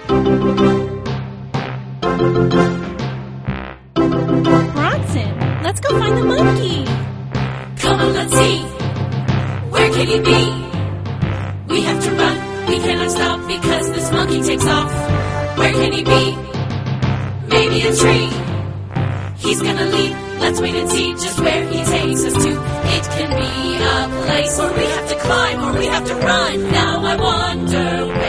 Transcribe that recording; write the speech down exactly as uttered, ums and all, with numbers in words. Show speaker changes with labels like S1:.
S1: Bronson, let's go find the monkey.
S2: Come on, let's see. Where can he be? We have to run. We cannot stop because this monkey takes off. Where can he be? Maybe a tree. He's gonna leap. Let's wait and see just where he takes us to. It can be a place where we have to climb or we have to run. Now I wonder where